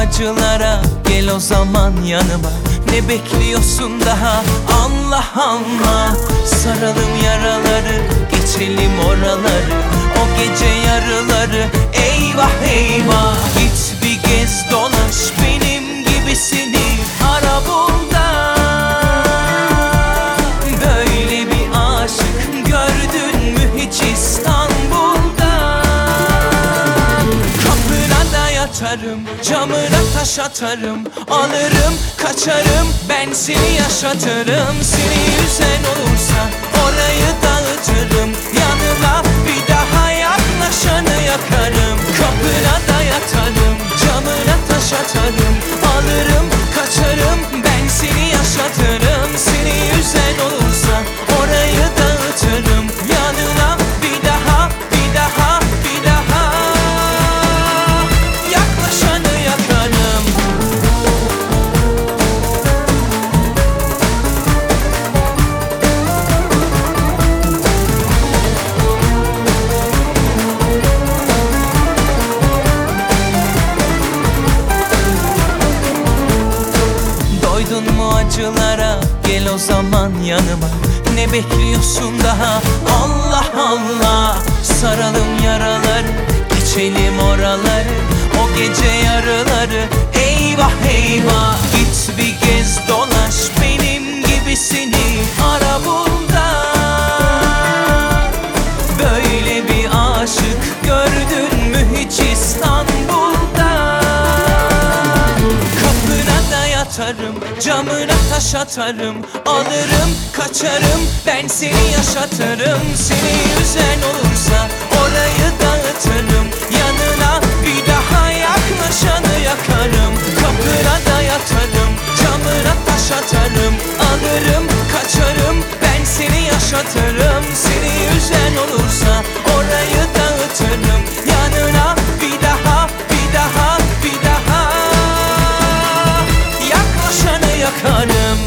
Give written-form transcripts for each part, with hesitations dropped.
acılara, gel o zaman yanıma. Ne bekliyorsun daha, Allah Allah. Saralım yaraları, geçelim oraları, o gece yarıları. Eyvah eyvah, git bir gez dolaş, benim gibisini ara bul da. Böyle bir aşık gördün mü hiç İstanbul'da? Kapına da yatarım, camına taş atarım, alırım kaçarım, ben seni yaşatırım. Seni üzen olursa orayı dağıtırım, yanıma bir daha yaklaşanı yakarım. Kapına da yatarım, camına taş atarım, alırım kaçarım, ben seni yaşatırım. Seni üzen olursa orayı dağıtırım, yanına bir daha, bir daha, bir daha yaklaşanı yakarım. Doydun mu acılara, gel o zaman yanıma. Ne bekliyorsun daha, Allah Allah. Saralım yaraları, geçelim oraları, o gece yarıları. Eyvah eyvah, git bir gez dolaş, benim gibisini ara bul da. Böyle bir aşık gördün mü hiç İstanbul'da? Kapına da yatarım, camına taş atarım, alırım kaçarım, ben seni yaşatırım. Seni üzen olursa orayı dağıtırım, yanına bir daha yaklaşanı yakarım. Kapına da yatarım, camına taş atarım, alırım kaçarım, ben seni yaşatırım. Seni üzen olursa orayı dağıtırım, yanına bir daha, bir daha, bir daha yaklaşanı yakarım.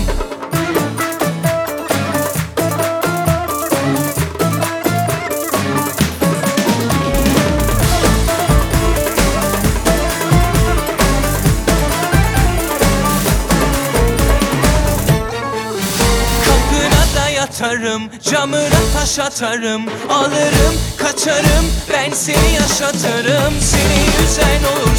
Yatarım, camına taş atarım, alırım kaçarım, ben seni yaşatırım. Seni üzen olur